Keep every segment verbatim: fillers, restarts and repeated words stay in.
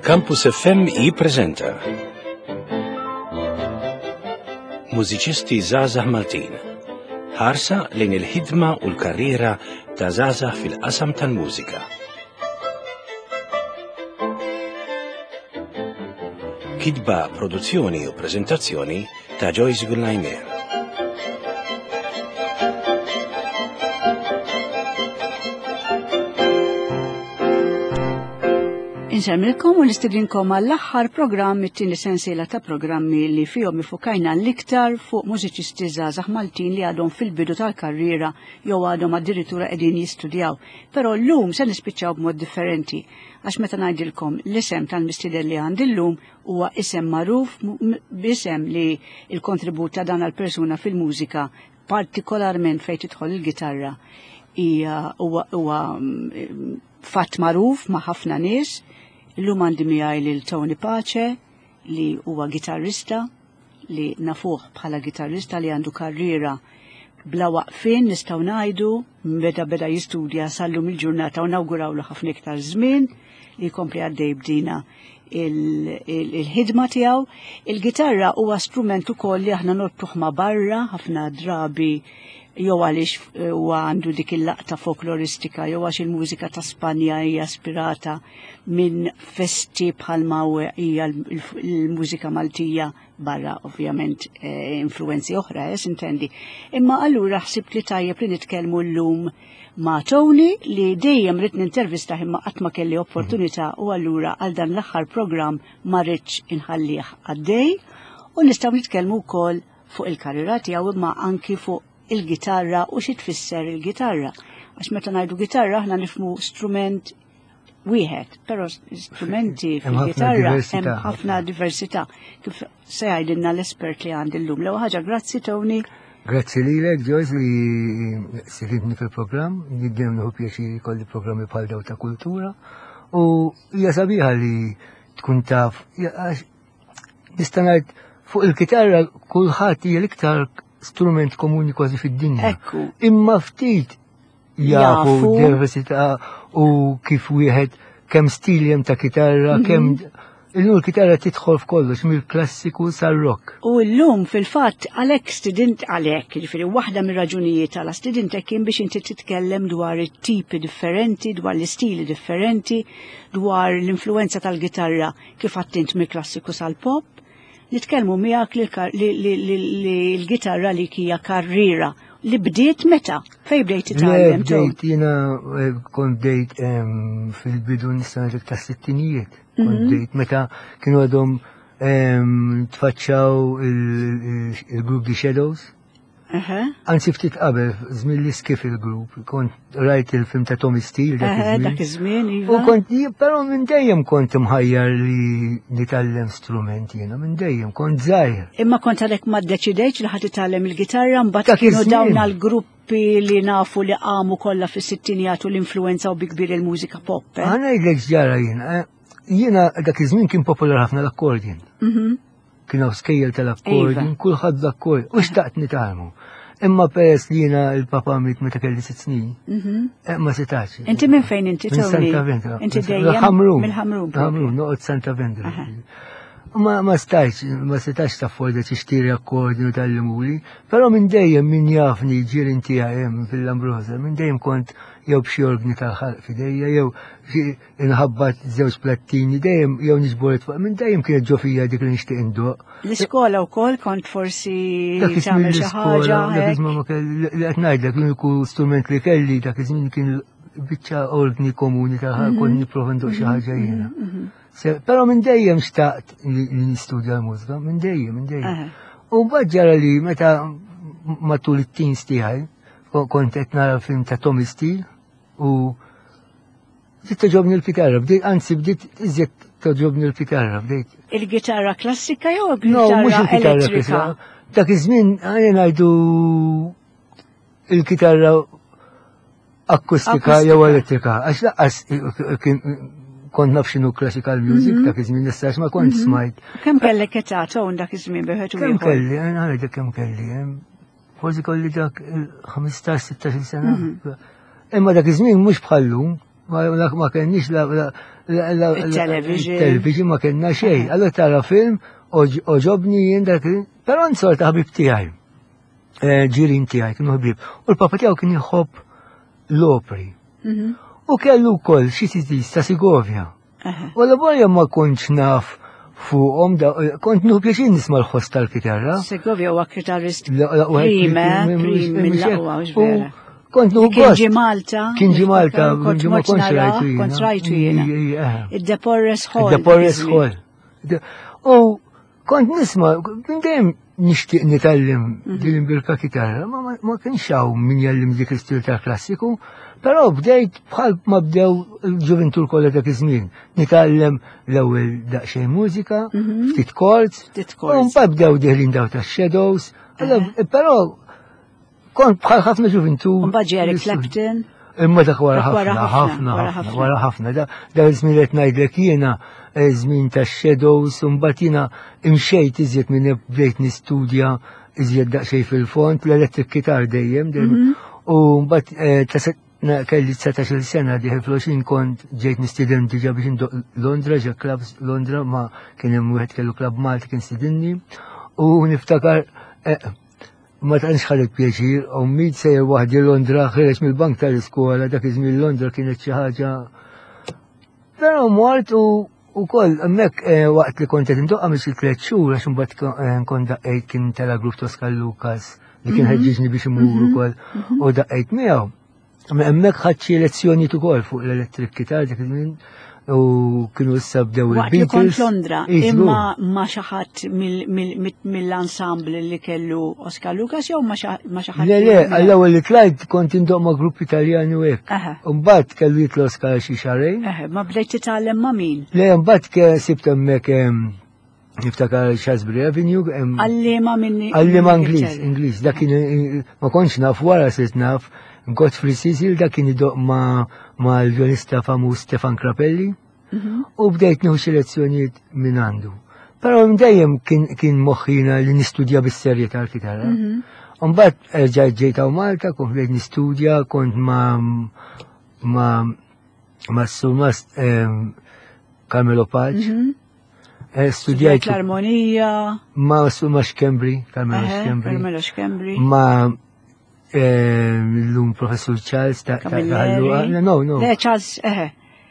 Campus F M jippreżenta Mużiċisti żgħażagħ Maltin. Ħarsa lejn il-ħidma u l-karriera ta' żgħażagħ fil-qasam tal-mużika. Kitba, produzzjoni u preżentazzjoni ta' Joyce Gullajmer. Insemilkom u l-istidinkom għall-aħħar programm it-tieni sensiela ta' programmi li fihom ifukajna l-iktar fuq mużiċisti żgħażagħ Maltin li għadhom fil-bidu tal-karriera jew għadhom addirittura qegħdin jistudjaw. Però llum se nispiċċaw b'mod differenti għax meta ngħidilkom l-isem tal-mistieden li għandi llum huwa isem magħruf b'isem li l-kontribut ta' dan għall-persuna fil-mużika partikolarment fejn tidħol il-gitarra hija huwa fatt magħruf ma' ħafna nies. Illum għandi miegħi lil Tony Pace li huwa gitarrista li nafuh bħala gitarrista li għandu karriera bla waqfien nistgħu ngħidu meta beda jistudja sallum il-ġurnata u nawgurawlu ħafna iktar żmien li jkompli għaddej bdina il-ħidma tiegħu. Il-gitarra huwa strument ukoll li aħna nottuh ma' barra ħafna drabi jew għaliex huwa għandu dik il-laqta folkloristika jew għax il-mużika ta' Spanja hija ispirata minn festi bħalma hija l-mużika Maltija barra ovvjament influenzi oħra jes intendi. Imma allura ħsibt li tajjeb li nitkellmu llum ma' Tony li dejjem rid nintervista imma qatt ma kelli opportunità u allura għal dan l-aħħar programm ma rridx inħallih għaddej u nistgħu nitkellmu wkoll fuq il-karriera tiegħu imma anki fuq il-gitarra u xi tfisser il-gitarra. Għax meta ngħidu gitarra aħna nifhmu strument wieħed, però strumenti fil-gitarra hemm ħafna diversità. Kif se jgħidilna l-espert li għandi llum. L-ewwel ħaġa grazzi Tony. Grazzi lilek Joyce li siribni fil-programm, jiddem nieħu pjaċiri kolli programmi bħal daw ta' kultura u hija sabiħa li tkun taf nista' ngħid fuq il-gitarra kulħadd hija l-iktar strument komuni kważi fid-dinja. Ekku. Imma ftit jafu diversità u kif wieħed kemm stiljem ta' kitarra, kemm illum il-kitarra tidħol f'kollox mill-klassiku sar-rock. U llum fil-fatt għalhekk student għalhekk, jiġifieri waħda mir-raġunijiet għal studentek kien biex inti titkellem dwar it-tipi differenti, dwar l-istili differenti, dwar l-influenza tal-gitarra kif għattint mill-klassiku sal-pop. Nitkellmu miegħek li l-gitarra li hija karriera li bdiet meta? Fejn bdejt titgħallem? Bdejt jiena kont bdejt fil-bidu nista' ngħidlek tas-sittinijiet. Kont bdejt meta kienu għadhom tfaċċaw il-grupp The Shadows. Anzi ftit qabel, żmien li skif il-grupp, kont rajt il-film ta' Tommy Steele dak iż-żmien. U kont però minn dejjem kont imħajjar li nitgħallem strument jiena, minn dejjem kont żgħir. Imma kont għalhekk ma ddeċidejtx li ħadd titgħallem il-gitarra mbagħad kienu dawn għall-gruppi li nafu li qamu kollha fis-sittinijat u l-influenza u bi kbir il-mużika pop. Ħa ngħidlek ġara jiena, jiena dak iż-żmien kien popolar ħafna l-akkordin. Kienu skejjel tal-akkordin, kulħadd l-akkordin, u xtaqt nitgħallmu. Imma peress li jiena l-papa miet meta kelli sitt snin, ma setax. Inti minn fejn inti Tony? Santa Vendra. Inti dejjem mill-Ħamrun. Ħamrun, noqgħod Santa Vendra. Ma ma stax, ma setax tafforda tixtiri akkordin u tallimuli, però minn dejjem min jafni ġirien tiegħi hemm fil-Ambrosa, minn dejjem kont jew b'xi organi tal-ħalq f'idejja, jew inħabbat żewġ plattini, dejjem jew niġboret fuq, minn dejjem kienet ġo fija dik li nixtieq indoq. L-iskola wkoll kont forsi tagħmel xi ħaġa. Dak iż-żmien ma kelli li qed ngħidlek l-uniku strument li kelli dak iż-żmien kien biċċa organi komuni tal-ħalq kont nipprova ndoq xi ħaġa jiena. Però minn dejjem xtaqt li nistudja l-mużika, minn dejjem, minn dejjem. U mbagħad ġara li meta matul it-teens tiegħi kont qed nara film ta' Tommy Steele u bdiet toġobni l-kitarra, bdiet anzi bdiet iżjed toġobni l-kitarra, bdiet. Il-gitarra klassika jew il-gitarra elettrika? Dak iż-żmien għajja ngħidu il-kitarra akustika jew elettrika. Għax laqqas kont naf x'inhu classical music dak iż-żmien nistax ma kont smajt. Kemm kellek età Tony dak iż-żmien bieħed u Kemm kelli, ngħidlek kemm kelli. Forsi kolli dak ħamistax sittax-il sena. Imma dak iż-żmien mhux bħallum, ma kenniex la Il-television. television ma kenna xej. Allora tara film, oġobni jien dak, però nsorta ħabib tiegħi. Ġirin tiegħi kienu ħbib. U l-papa tiegħu kien jħobb l-opri. U kellu wkoll xi sidis ta' Sigovja. U l-volja ma kontx naf fuqhom da kont nuhu pjaċin nisma' l-ħoss tal-kitarra. Segovia huwa kitarrist prima, prim mill-aqwa mhux vera. Kont nuhu Kien ġi Malta. Kien ġi Malta, kont ma kontx nara, rajtu jiena. kont rajtu jiena. Id-Deporres Hall. Id-Deporres Hall. U kont nisma' dejjem nixtieq nitallim din birka kitarra, ma kienx hawn min jallim dik l-istil tal-klassiku, però bdejt bħal ma bdew il-ġuventur kollha dak iż-żmien. Nitgħallem l-ewwel daqsxejn mużika, ftit chords, u mbagħad bdew deħlin daw tax-shadows, però kont bħal ħafna ġuventur. Mbagħad ġie Eric Clapton. Imma dak wara ħafna, ħafna, ħafna, wara ħafna. Da żmien qed ngħidlek jiena żmien tax-shadows, u mbagħad jiena imxejt iżjed minn bdejt nistudja iżjed daqsxejn fil-fond, l-electric guitar dejjem, u mbagħad kelli tsetax-il sena diħi fl-għoxrin kont ġejt nistidem diġà biex indoq Londra, ġa klabs Londra, ma kien hemm wieħed kellu klabb Malti kien stidinni, u niftakar ma tantx ħadet pjaċir, u mid sejjer waħdi Londra ħreġ mill-bank tal-iskola, dak iż-żmien Londra kienet xi ħaġa. Però mort u wkoll hemmhekk waqt li kont qed indoqqa minn xi tliet xhur għax imbagħad kont daqqejt kien tela grupp Tosca Lukas li kien ħeġġiġni biex imur ukoll u daqqejt miegħu. Hemmhekk ħadd xi lezzjonijiet ukoll fuq l-electric guitar dak iż-żmien u kienu issa bdew il-Beatles. Waqt li kont Londra, imma ma xi ħadd mill-ensemble li kellu Oscar Lucas jew ma xi ħadd. Le le, għall-ewwel li tlajt kont indoq ma' grupp Italjani u hekk. U mbagħad kellu jitlu Oscar xi xarejn. Ma bdejt titgħallem ma' min? Le, mbagħad sibt hemmhekk niftakar Shaftesbury Avenue. Għallima minni. Għallima Ingliż, Ingliż. Dak kien ma kontx naf wara sirt naf. Godfrey Cecil dak kien idoq ma' l-vjonista famuż Stefan Krapelli u bdejt nieħu xi lezzjonijiet minn għandu. Però dejjem kien moħħina li nistudja bis-serje tal-kitarra. U mbagħad erġgħet ġejt hawn Malta, kont bdejt nistudja, kont ma' ma' ma' Sumas Carmelo Paġ. Studjajt l-armonija. Ma' Sumas Xkembri, Carmelo Xkembri. Ma' l-lum professor Charles ta' Camilleri. No, no. Le, Charles, eħe.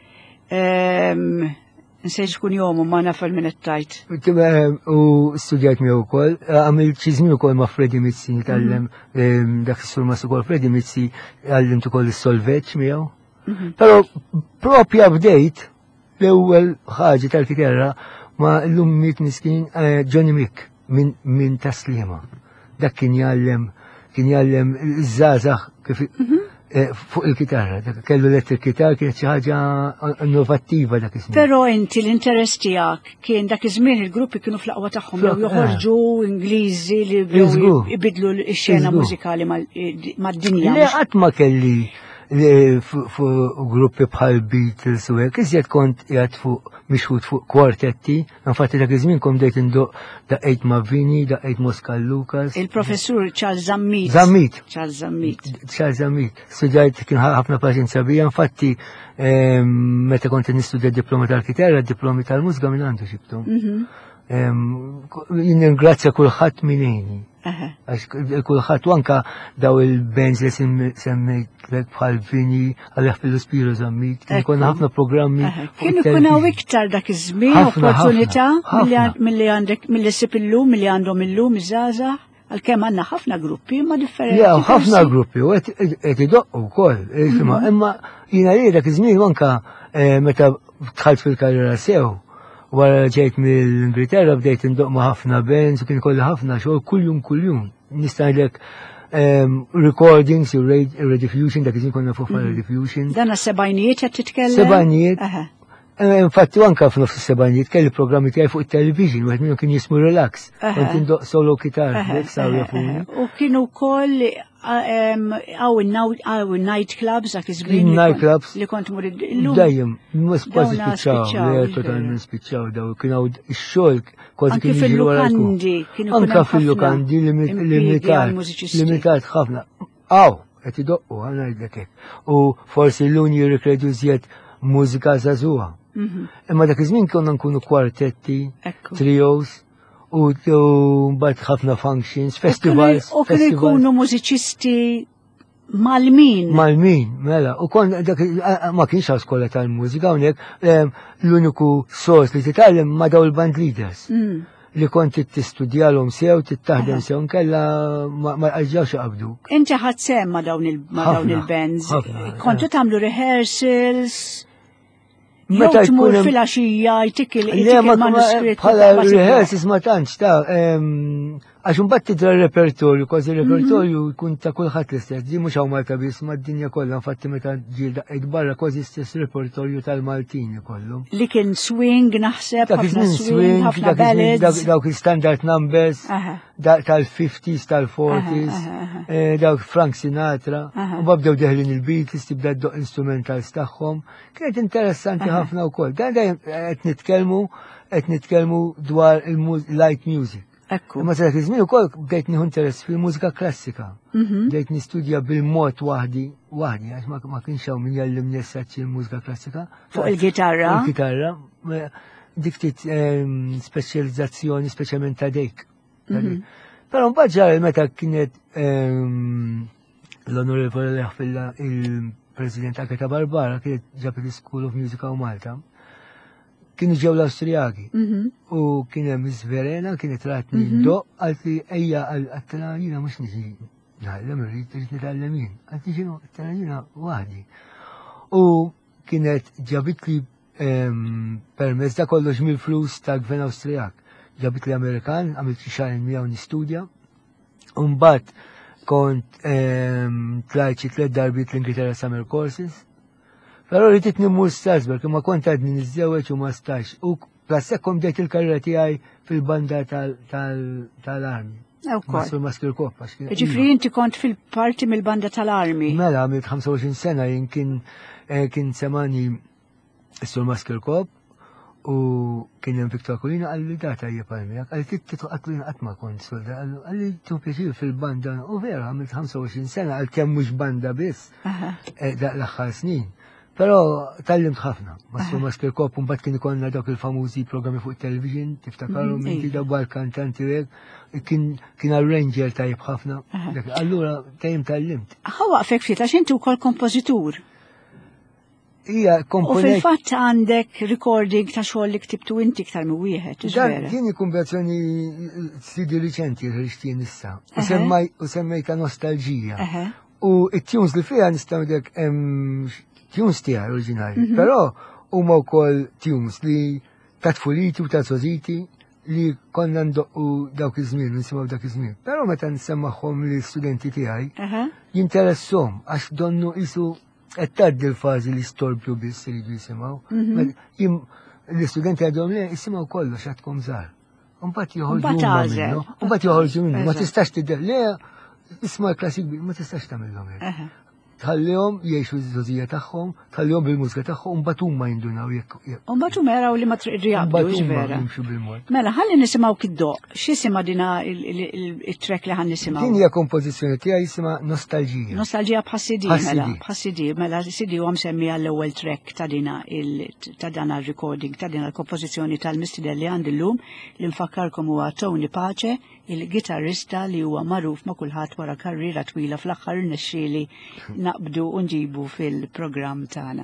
Nsejġ kun jomu ma nafal minn it-tajt. U studjajt mi u kol, għamil ċizmin u kol ma' Freddy Mizzi, nitallem dak s-sur ma' s-kol Freddy Mizzi, għallim tu kol il-solveċ mi għaw. Pero propja bdejt l-ewel ħagġi tal-kitarra ma' l-lum mit miskin Johnny Mick minn Taslima. Dak kien jgħallem kien jgħallem iż-żgħażagħ kif fuq il-kitarra, kellu electric guitar kienet xi ħaġa innovattiva dak iż-żmien. Però inti l-interess tiegħek kien dak iż-żmien il-gruppi kienu fl-aqwa tagħhom jew joħorġu Ingliżi li jbidlu x-xena mużikali mad-dinja. Le qatt ma kelli fuq gruppi bħal Beatles u hekk, iżjed kont qiegħed fuq mixħud fuq kwartetti, infatti dak iż-żmien kom dejt indoq daqgħejt ma' Vini, daqgħejt Mosca Lucas. Il-professur Charles Zammit. Zammit. Charles Zammit. Charles Zammit. Studjajt kien ħafna paċenzja bija, infatti meta kont nistudja d-diplomi tal-kitarra, d-diplomi tal-mużika minn għandu xibtom. Ningrazzja kulħadd minni. Kulħadd u anka daw il-bands li semmejtlek bħal Vini, Alex Pillu Zammit, kien konna ħafna programmi. Kien ikun hawn iktar dak iż-żmien opportunità milli għandek milli sib illum milli għandhom illum iż-żgħażagħ, għalkemm għandna ħafna gruppi imma differenti. Ja, ħafna gruppi u qed idoqqu wkoll. Imma jiena li dak iż-żmien anka meta dħalt fil-karriera sew. Wara ġejt mill-Ingilterra bdejt indoq ma' ħafna bands u kien kolli ħafna xogħol kuljum kuljum. Nista' ngħidlek recordings, rediffusion, dak iżin konna fuq rediffusion. Dan is-sebgħinijiet qed titkellem? Sebgħinijiet. Infatti anke f'nofs is-sebgħinijiet kelli programmi tiegħi fuq it-television, wieħed minnhom kien jismu Relax, kont indoq solo kitar, hekk saw jafuni. U kienu wkoll għaw night clubs dak iż-żmien. Night clubs. Li kont mur illum. Dejjem, mhux kważi spiċċaw, le totalment spiċċaw daw, kien hawn ix-xogħol kważi kien jiġri wara l-kum. Anke fil-lukandi limitat, limitat ħafna. Aw, qed idoqqu għana id-detek. U forsi l-lun jirrikredu zjed mużika zazuha. Imma dak iż-żmien konna nkunu kwartetti, trios, u mbagħad ħafna functions, festivals. U kienu jkunu mużiċisti mal-min. Mal-min, mela. U kon ma kienx għal skola tal-mużika hawnhekk l-uniku sors li titgħallem ma daw il-band leaders. Li kont tistudjalhom sew, tittaħdem sew, nkella ma rġawx qabdu. Inti ħadd sem ma dawn il-bands. Kontu tagħmlu rehearsals. Meta tmur fil-għaxija jtik il-manuskritt. Bħala rehearsals ma tantx ta' għax imbagħad tidra repertorju, kważi repertorju jkun ta' kulħadd l-istess. Di mhux hawn Malta biss mad-dinja kollha, infatti meta ġiel daqqiet barra kważi stess repertorju tal-Maltin ikollu. Li kien swing naħseb, ħafna swing, ħafna ballads. Dawk il-standard numbers tal-fifties, tal-forties, dawk Frank Sinatra, u babdew deħlin il-Beatles, tibda d-doq instrumentals tagħhom. Kienet interessanti ħafna wkoll. Dan dejjem qed nitkellmu qed nitkellmu dwar il-light music. Ma sa' iż-żmien ukoll bdejt nieħu interess fil-mużika klassika. Bdejt nistudja bil-mod waħdi, waħdi, għax ma kienx hawn min jallimni essaċċi l-mużika klassika. Fuq il-gitarra. Il-gitarra. Dik ftit speċjalizzazzjoni speċjalment ta' dejk. Però mbagħad ġara meta kienet l-Onorevoli Leħfilla il-President anke ta' Barbara kienet ġabet l-School of Musica u Malta. Kienu ġew l-Awstrijaki. U kien hemm Miss Verena kienet ratni d-doq għalt li ejja għal-attana jina mhux niġi nħallem irrid irid nitgħallem jien. Għalt li ġinu attana jina waħdi. U kienet ġabit li permezz ta' kollox mill-flus tal-Gvern Awstrijak. Ġabit li Amerikan, għamilt xi xahar miegħu nistudja. U mbagħad kont tlajt xi tliet darbit l-Ingilterra Summer Courses. Però li titni mur Strasberg, imma kont għadni niżżewweġ u ma stax. U plassekkom bdejt il-karriera tiegħi fil-banda tal-armi. Masur Maskil Koppa. Ġifri inti kont fil-parti mill-banda tal-armi. Mela, għamilt ħamsa u għoxrin sena jien kien semani s-sur Maskil Kopp u kien hemm Viktor Kulina għalli data hija palmijak. Għalli tittu għatlina qatt ma kont solda. Għalli tu pjaċir fil-banda. U vera, għamilt ħamsa u għoxrin sena għal kemm mhux banda biss. L-aħħar snin. Pero tallimt ħafna, Massu Maskil Kopp, un bat kien ikonna dawk il-famużi programmi fuq television, tiftakarru minn tida bar kantanti reg, kien arranger tajib ħafna. Allura tajim tallimt. Ħawa fek fit, għax inti wkoll kompożitur. Ija, komponent. U fil-fatt għandek recording ta' xogħol li ktibtu inti iktar mi wieħed. Kien kumbazzjoni sidi riċenti rixtien issa. U semmejta nostalġija. U it-tunes li fija nistaw dek tunes tiegħi oriġinali, però huma wkoll tunes li ta' tfuliti u ta' sożiti li konna ndoqqu dawk iż-żmien, nisimgħu dak iż-żmien. Però meta nsemmaħħom l-istudenti tiegħi jinteressom għax donnu isu qed tgħaddi l-fażi li storbju biss iridu jisimgħu. L-istudenti għadhom li jisimgħu kollox għadkom żgħar. Mbagħad joħorġu minnu, mbagħad joħorġu minnu, ma tistax tidher le isma' klassik ma tistax tagħmilhom hekk. Tħallihom jgħixu ż-żożija tagħhom, tħallihom bil-mużika tagħhom, mbagħad huma jindunaw jekk. Mbagħad huma jaraw li ma triqjaqdu vera. Mela ħalli nisimgħu kiddoq. X'isima dina il-track li ħan nisimgħu? Din hija kompożizzjoni tiegħi jisimha Nostalġija. Nostalġija bħas-sidi mela, bħas-sidi, mela sidi huwa msemmija l-ewwel track ta' dina ta' dan recording ta' dina l-kompożizzjoni tal-mistidel li għandi llum li nfakkarkom huwa Tony Pace, il-gitarrista li huwa magħruf ma' kulħadd wara karriera twila fl-aħħar irnexxieli naqbdu u nġibu fil-programm tagħna.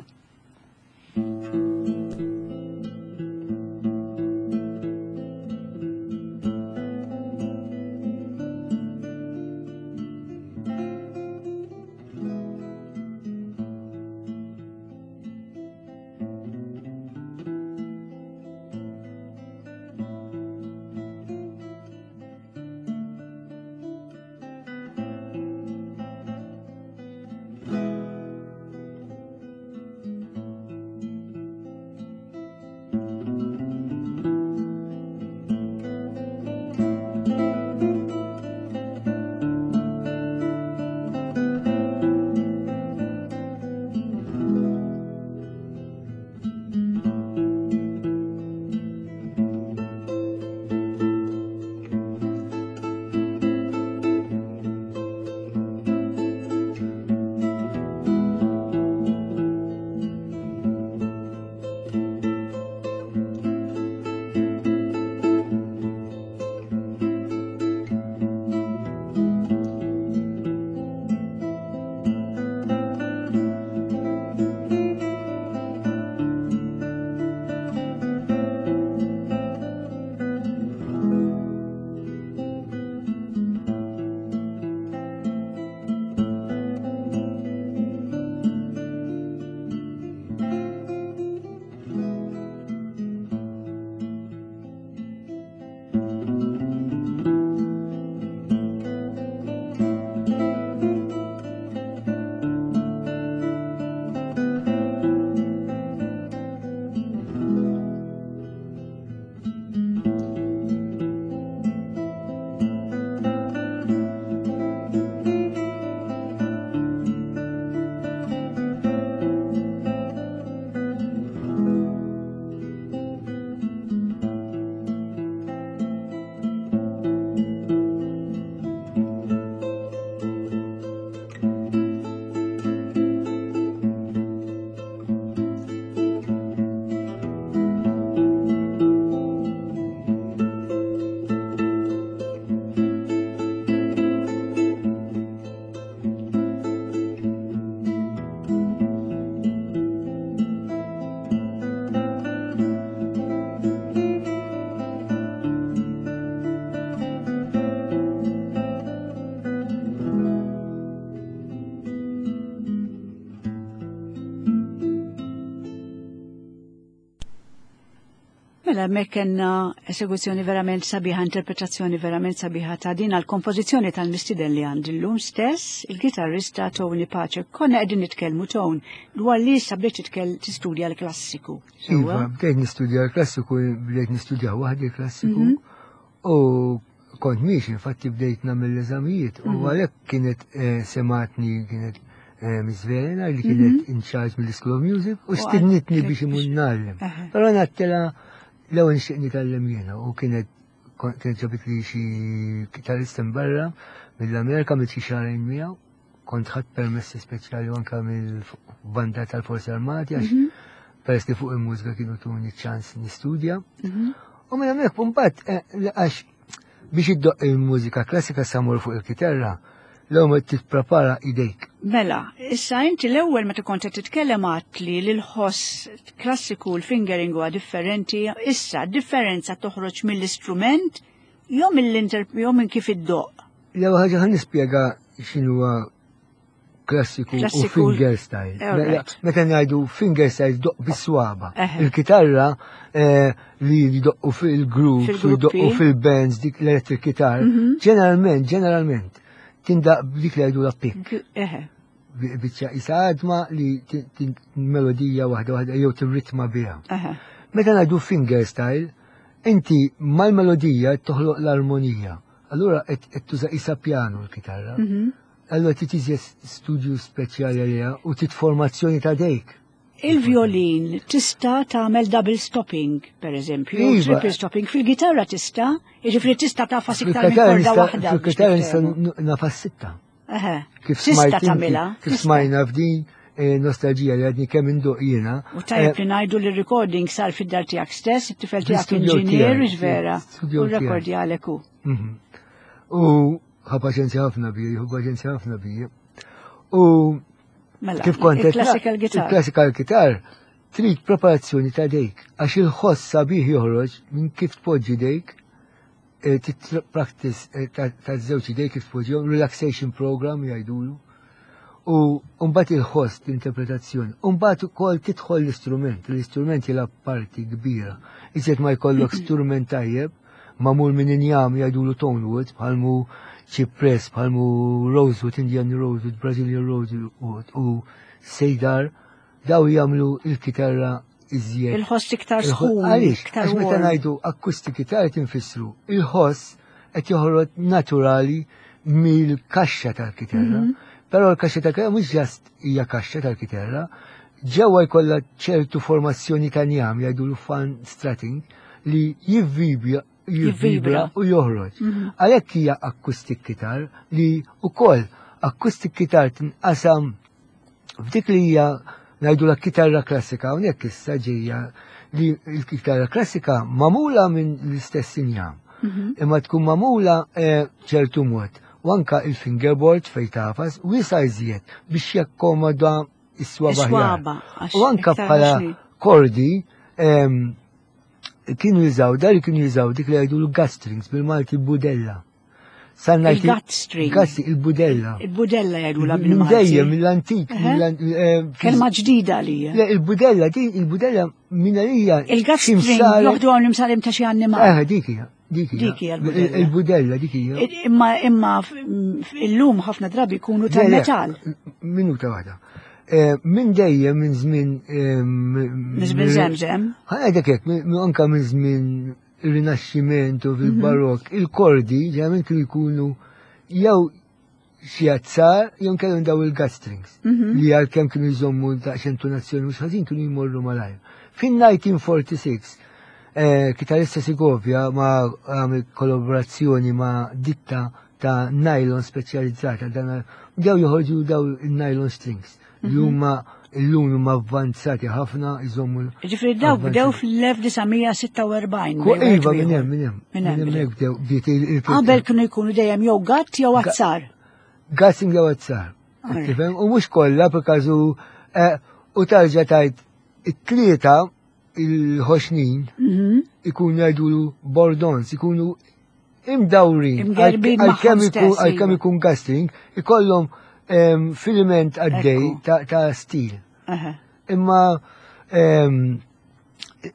Mela, mek kena eseguzzjoni verament sabiħa, interpretazzjoni verament sabiħa ta' din għal-kompożizzjoni tal-mistiden li għandi l-lum stess, il-gitarrista Tony Pace. Konna qegħdin nitkellmu Tony dwar li issa bdejt titkell tistudja l-klassiku. Iva, bdejt nistudja l-klassiku, bdejt nistudja waħdi l-klassiku u kont miex, infatti bdejt nagħmel l-eżamijiet u għalhekk kienet sematni kienet Miss Verena li kienet in charge mill-School of Music u stidnitni biex imur nallem. Però nattela l-ewwel nixtieq nitgħallem jiena u kienet kienet ġabit li xi kitarrista barra mill-Amerika mill xi xahrejn miegħu, kont ħadd permessi speċjali anke mill-banda tal-Forzi Armati għax peress li fuq il-mużika kienu tuni ċans nistudja. U minn hemmhekk mbagħad għax biex iddoq il-mużika klassika samur fuq il-kitarra l-għom titprepara idejk. Mela, issa inti l-ewwel meta kont qed titkellem għatli li l-ħoss klassiku l-fingering huwa differenti, issa differenza toħroġ mill-istrument jew mill-interp jew minn kif iddoq. L-ewwel ħaġa ħan nispjega x'inhuwa klassiku u finger style. Meta ngħidu finger style doq bis-swaba. Il-kitarra li jdoqqu fil-groove, jdoqqu fil-bands dik l-electric guitar, ġeneralment, ġeneralment tinda dik li għajdu la pick. Bicċa jisadma li melodija wahda wahda jew tirritma biha. Meta ngħidu finger style, inti mal-melodija toħloq l-armonija. Allura qed tuża isa pjanu l-kitarra. Allura titiżja studju speċjali għaliha u titformazzjoni ta' dejk. Il-violin tista' tagħmel double stopping, per eżempju, triple stopping. Fil-gitarra tista', jiġifieri tista' tafas iktar minn korda waħda. Fil-gitarra nista' nafas sitta. Tista' tagħmilha. Kif smajna f'din nostalġija li għadni kemm induq jiena. U tajjeb li ngħidu li recording sar fid-dar tiegħek stess, it-tifel tiegħek inġinier vera. U rekordja għalek hu. U ħa paċenzja ħafna bie, ħu paċenzja ħafna bie. U kif kont il-classical guitar. Il-classical guitar trid preparazzjoni ta' dejk. Għax il-ħoss sabiħ joħroġ minn kif tpoġġi dejk, practice ta' żewġ dejk kif tpoġġihom, relaxation program jgħidulu. U mbagħad il-ħoss l-interpretazzjoni. U mbagħad ukoll tidħol l-istrument. L-istrument jilgħab parti kbira. Iżjed ma jkollok strument tajjeb, magħmul minn injam jgħidulu tonewood, bħalmu ċipress, bħalmu rosewood, Indian rosewood, Brazilian rosewood u sejdar, daw jagħmlu il-kitarra iżjed. Il-ħoss iktar sħun. Għaliex, għax meta ngħidu akustik gitar tinfissru, il-ħoss qed joħroġ naturali mill-kaxxa tal-kitarra, però l-kaxxa tal-kitarra mhux ġast hija kaxxa tal-kitarra, ġewwa jkollha ċertu formazzjoni ta' njam jgħidulu fan stratting li jivvibja jivvibra u joħroġ. Għalhekk hija acoustic guitar li wkoll acoustic guitar tinqasam f'dik li hija ngħidu l-kitarra klassika hawnhekk issa ġejja li l-kitarra klassika magħmula minn l-istess injam. Imma tkun magħmula ċertu mod. U anke il-fingerboard fejn tafas u jisa iżjed biex jakkomoda is-swaba ħjar. U anke bħala kordi kienu jizaw, dar kienu jizaw dik li għajdu l-gut strings bil-Malti budella. Il-gut string. Il-budella. Il-budella jgħidu la bil-Malti. Dejjem, mill-antik. Kelma ġdida li. Il-budella, il-budella minna lija. Il-gut string joħdu għam l-imsalim ta' xi annimal. Eh, dikija. Dikija. Il-budella, dikija. Imma imma il-lum ħafna drabi kunu tal-metal. Minuta waħda. Min dejjem minn żmien minn żmien Zemżem. Ħadek hekk, anke minn żmien ir-Rinaxximent u fil-Barokk, il-kordi ġeneralment kienu jkunu jew xi azzar jew kellhom daw il-gut strings li għalkemm kienu jżommu daqs intonazzjoni mhux ħażin kienu jmorru malajr. Fin-nineteen forty-six kitarista Segovia ma għamil kollaborazzjoni ma' ditta ta' nylon speċjalizzata dan ġew joħorġu daw il-nylon strings. Li huma l-lum huma avvanzati ħafna iżommu. Ġifri daw bdew fil-1946. Iva minn hemm minn hemm. Minn hemm bdew. Qabel kienu jkunu dejjem jew gatt jew azzar. Gassing jew azzar. Tifhem? U mhux kollha b'każu u tarġa' tajt it-tlieta il-ħoxnin ikunu jgħidulu bordons, ikunu imdawrin. Għalkemm ikun gassing, ikollhom filament għaddej ta' stil. Imma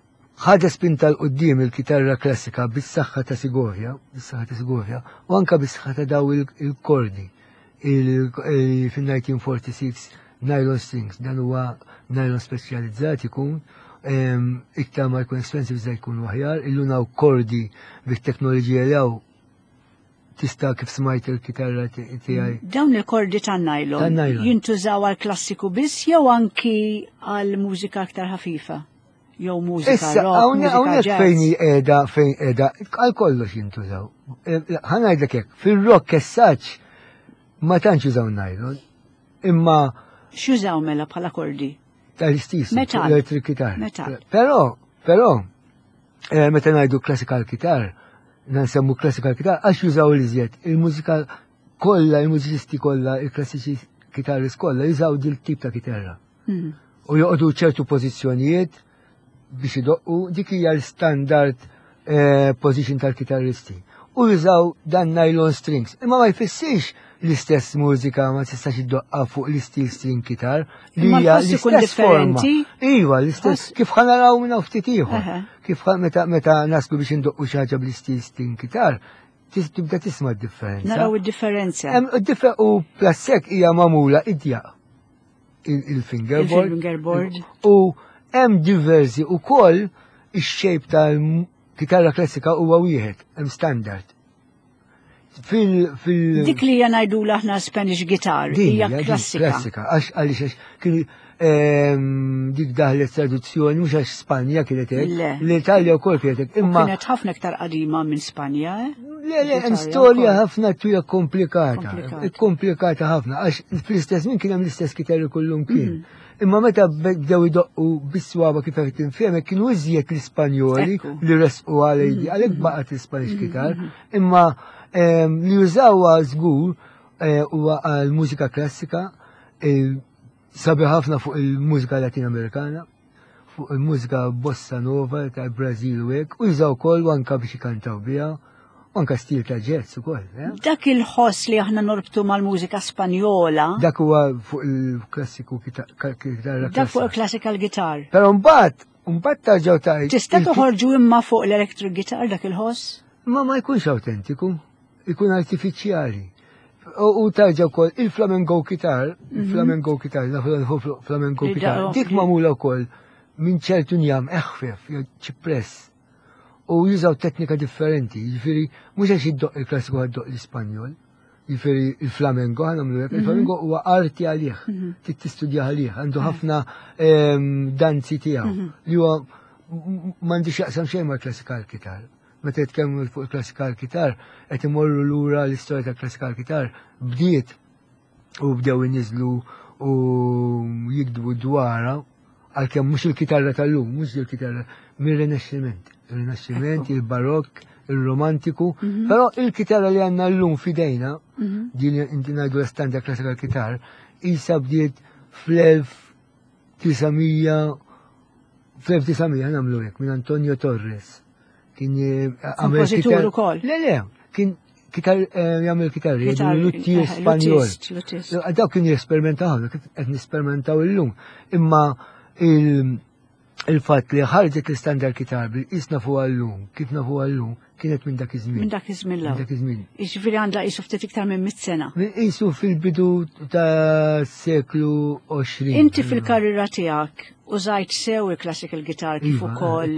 ħaġa spinta l-qoddim il-kitarra klassika bis-saħħa ta' Segovia, bis-saħħa ta' Segovia, u anka bis-saħħa ta' daw il-kordi. Fin-nineteen forty-six nylon strings, dan huwa nylon speċjalizzat ikun, iktar ma jkun expensive za jkun aħjar, illunaw kordi bit-teknoloġija li hawn tista' kif smajt il-kitarra tiegħi. Dawn il-kordi tan-nylon jintużaw għal-klassiku biss jew anki għal-mużika aktar ħafifa? Jew mużika rock, mużika jazz. Fejn qiegħda, fejn qiegħda, għal kollox jintużaw. Ħanajdlek hekk, fil-rock kessaċ ma tantx jużaw nylon, imma x'jużaw mela bħala kordi? Tal-istis, Metal. electric guitar. Metal. Però, però, meta ngħidu classical guitar, nansemmu classical guitar, għax jużaw l-iżjed. Il-mużika kollha, il-mużiċisti kollha, il-klassiċi chitarrists kollha jużaw dil tip ta' chitarra. U joqogħdu ċertu pożizzjonijiet biex idoqqu, dik hija l-standard position tal-chitarristi. U jużaw dan nylon strings. Imma ma jfissirx l-istess mużika ma tistax iddoqqa fuq l-steel string gitar li hija l-istess forma. Iva, l-istess kif ħanaraw minn ftit ieħor. Kif meta meta naslu biex indoqqu xi ħaġa bl-steel string gitar, tibda tisma' d-differenza. Naraw id-differenza. U plassek hija magħmula idjaq il-fingerboard. Il-fingerboard. U hemm diversi ukoll ix-shape tal-kitarra klassika huwa wieħed, hemm standard. Fil fil dik li hija ngħidula aħna Spanish guitar hija klassika. Klassika, għax għaliex għax kien dik daħlet traduzzjoni mhux għax Spanja kienet hekk, l-Italja wkoll kienet hekk. Imma kienet ħafna iktar qadima minn Spanja, eh? Le, le, hemm storja ħafna tuja komplikata. Komplikata ħafna, għax fl-istess minn kien hemm l-istess kitarri kullum kien. Imma meta bdew idoqqu bis-swaba kif qed tinfhem kienu iżjed l-Ispanjoli li resqu għalej għalhekk baqgħet l-Spanish guitar, imma li jużawha żgur huwa għal-mużika klassika, sabi ħafna fuq il-mużika Latin Amerikana, fuq il-mużika bossa nova tal-Brażil u hekk, u jużaw wkoll anke biex ikantaw biha, anke stil ta' jazz ukoll. Dak il-ħoss li aħna norbtu mal-mużika Spanjola. Dak huwa fuq il-klassiku kitarra. Dak fuq il-classical guitar. Però mbagħad, mbagħad tarġgħu ta' tista' toħorġu imma fuq l-electric guitar dak il-ħoss? Ma ma jkunx autentiku, ikun artifiċjali. U tarġa wkoll il-flamenco guitar, il-flamenco guitar, nafu flamenco guitar, dik magħmula wkoll minn ċertu njam eħfef, ċipress. U jużaw teknika differenti, ġifieri mhux għax jiddoq il-klassiku għaddoq l-Ispanjol, ġifieri il-flamenco ħanamlu hekk, il-flamenco huwa arti għalih, trid tistudja għalih, għandu ħafna danzi tiegħu li huwa m'għandix jaqsam xejn mal-classical guitar. Meta jitkellmu fuq il-classical guitar, qed imorru lura l-istorja tal-classical guitar bdiet u bdew iniżlu u jikdbu dwarha għalkemm mhux il-kitarra tal-lum, mhux il-kitarra mir-Rinaxximent. Il-Rinaxximent, il-Barokk, il-Romantiku, però il-kitarra li għandna llum fidejna, din inti ngħidu l-standard classical guitar, isa bdiet fl-elf tisamija fl-elf tisamija nagħmlu hekk minn Antonio Torres. Kien kompożitur ukoll. Le, le, kien kitar jagħmel kitarri, luttier Spanjol. Daw kien jesperimentaw, qed nisperimentaw illum. Imma il-fatt li ħarġet l-standard kitar bil-qisna fuq għallum, kif nafu għallum, kienet minn dak iż-żmien. Minn dak iż-żmien law. Minn dak iż-żmien. Jiġifieri għandha qisu ftit iktar minn mit sena. Qisu fil-bidu ta' seklu għoxrin. Inti fil-karriera tiegħek użajt sew il-classical guitar kif ukoll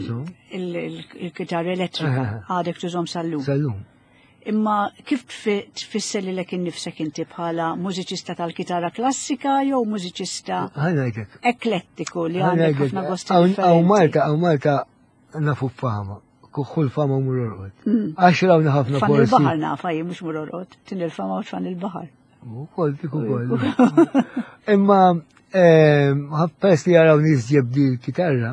il-kitarra elettrika għadek tużhom sal-lum. Sal-lum. Imma kif tfisser li lek innifsek inti bħala mużiċista tal-kitarra klassika jew mużiċista eklettiku li għandek ħafna gosti differenti? Għaw Malta, għaw Malta nafu fama. Kull fama u murorqot. Għax rawna ħafna forsi. Fan il-bahar nafa jien mhux murorqot. Tin il-fama u fan il-bahar. Ukoll dik ukoll. Imma peress li jaraw nizjeb di l-kitarra,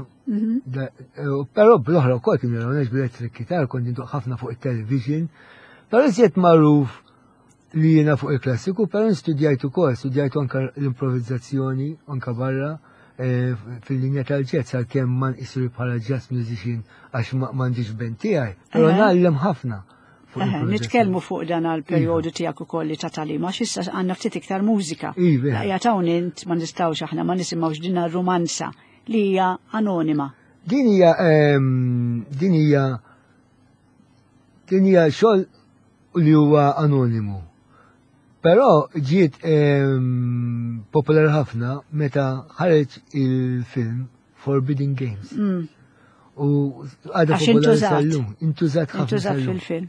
però bl-oħra wkoll kien jaraw neġ bil-electric kitar, kont jinduq ħafna fuq il-television, però iżjed magħruf li jiena fuq il-klassiku, però studjajt ukoll, studjajt anke l-improvizzazzjoni anke barra fil-linja tal-ġezz għalkemm ma nqisru bħala jazz musician għax m'għandix band tiegħi, però nagħllem ħafna. Nitkellmu fuq dan għal-perjodu tiegħek ukoll li ta' talima, x'issa għandna ftit iktar mużika. Jagħtawni int ma nistgħux aħna ma nisimgħux din ar-romanza li hija anonima. Din hija ehm, din hija din hija xogħol li huwa anonimu. Però ġiet ehm, popolari ħafna meta ħareġ il-film Forbidden Games. Mm. U għadha Għax popolari intużat. sal-lum. Intużat ħafna Intużat sal-lum. fil-film.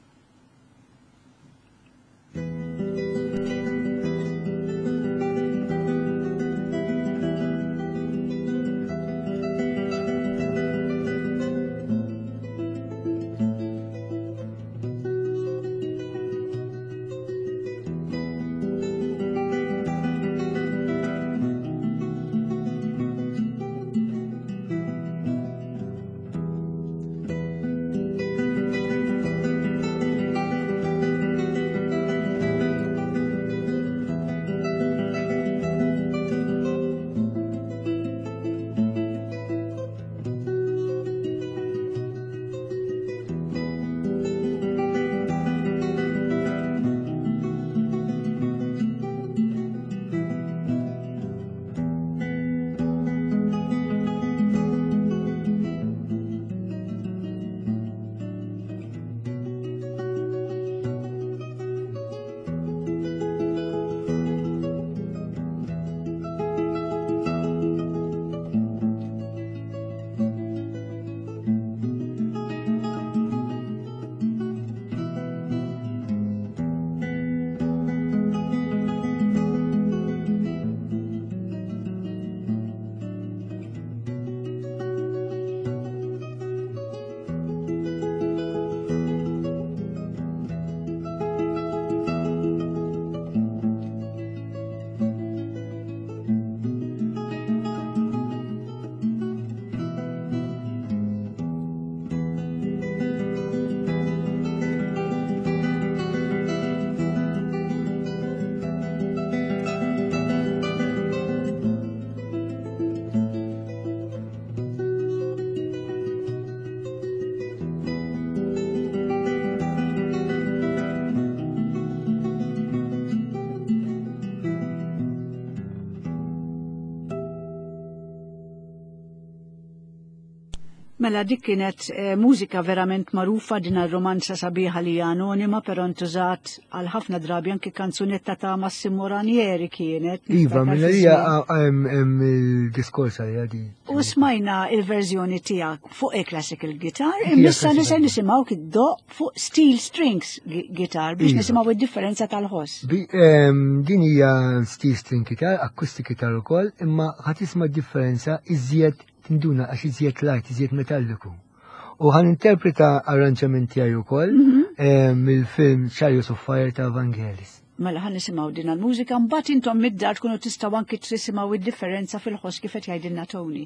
Mela dik kienet eh, mużika verament marufa din ar-romanza sabiħa li hija anonima però ntużat għal ħafna drabi anke kanzunetta ta' Massimo Ranieri kienet. Iva, niftakar minna fi hija żmien. hemm il-diskorsa li għadi. U smajna il-verżjoni tiegħek fuq il-classical guitar, Hija imissa li se classical. nisimgħu kiddo fuq steel strings gi- guitar biex Iva. nisimgħu id-differenza tal-ħoss. Bi- ehm, Din hija steel string guitar, acoustic guitar ukoll, imma ħadd isma' differenza iżjed tinduna għax iżjed light, iżjed metalliku. U ħan interpreta arranġamenti għaj ukoll ehm, mill-film Chariots of Fire ta' Vangelis. Mela ħan nisimgħu din għall-mużika mbagħad intom mid-dar tkunu tistgħu anke tisimgħu id-differenza fil-ħoss kif qed jgħidilna Tony.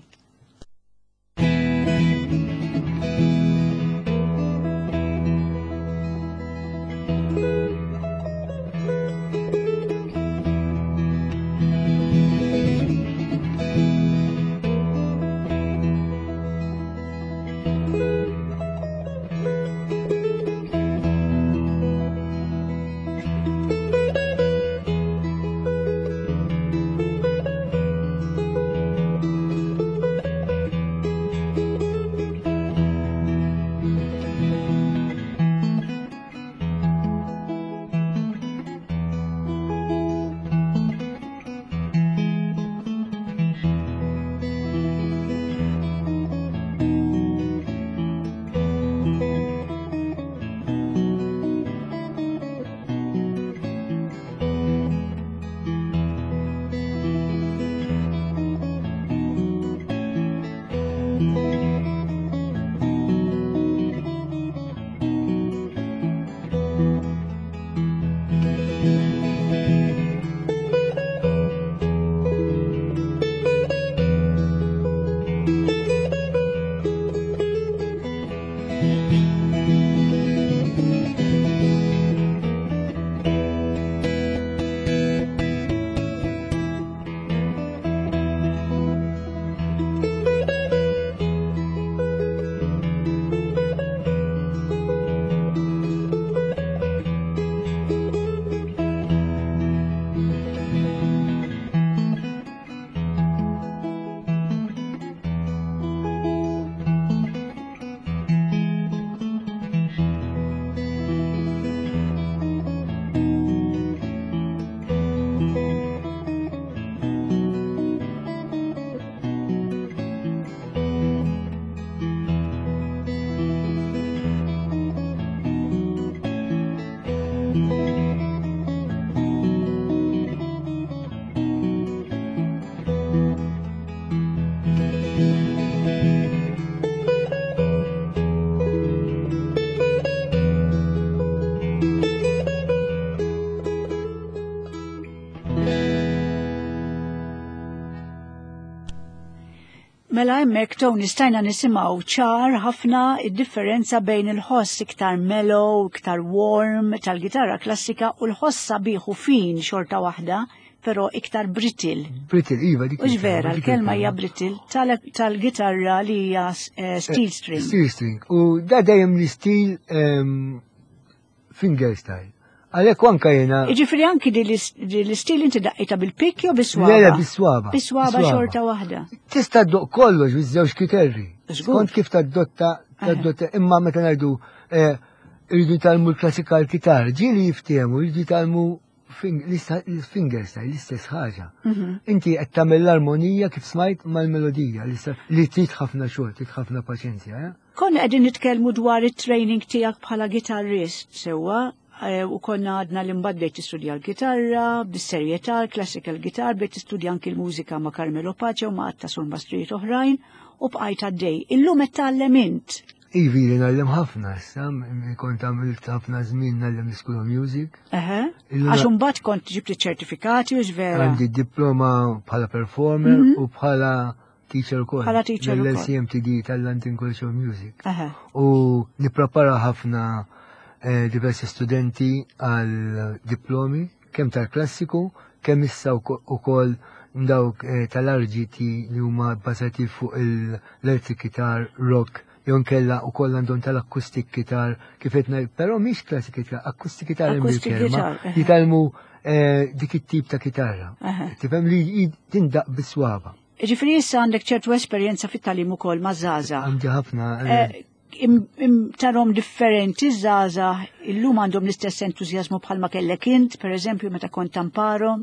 Mela hemmhekk Tony stajna nisimgħu ċar ħafna id-differenza bejn il-ħoss iktar mellow, iktar warm tal-gitarra klassika u l-ħoss sabiħ u fin xorta waħda, però iktar brittle. Brittle, iva dik. Mhux vera, l-kelma hija brittle tal-gitarra li hija steel string. Steel string. U da dejjem li steel fingerstyle. Għalek anka jena. Iġifri anki di l-istil inti daqqita bil-pik jew bis-swaba? Lele bis-swaba. Bis-swaba xorta waħda. Tista' ddoq kollox biż-żewġ kitarri. Skont kif tad-dotta tad-dotta imma meta ngħidu irridu talmu l-klassikal kitar, ġieli jiftehmu, irridu talmu fingerstyle, l-istess ħaġa. Inti qed tagħmel l-armonija kif smajt mal-melodija li trid ħafna xogħol, trid ħafna paċenzja. Konna qegħdin nitkellmu dwar it-training tiegħek bħala gitarrist sewwa. U konna għadna l-imbad bejt istudja l-gitarra, bis-serjetà, classical gitar, bejt istudja anki l-mużika ma' Carmelo Pace u ma' għatta sul mastrijiet oħrajn u bqajt għaddej. Illum qed tgħallem int. Ivi li nagħlem ħafna issa, kont għamilt ħafna żmien nagħlem l-School of Music. Eħe. Għax imbagħad kont ġibti ċertifikati u x'vera. Għandi diploma bħala performer u bħala teacher ukoll. Bħala teacher ukoll. L-L C M T D tal-London College of Music. Eħe. U nipprepara ħafna diversi studenti għal diplomi, kemm tal-klassiku, kemm issa wkoll dawk tal-R G T li huma bbażati fuq l-electric guitar, rock, jew nkella wkoll għandhom tal-acoustic guitar, kif qed ngħid, però mhix classic guitar, acoustic guitar hemm il-kelma, jitalmu dik it-tip ta' kitarra. Tifhem li tindaq bis-swaba. Ġifieri issa għandek ċertu esperjenza fit-tagħlim ukoll ma' żgħażagħ. Għandi ħafna. Tarom differenti zaza illum għandhom l-istess entuzjazmu bħalma kellek int, per eżempju, meta kont tamparo?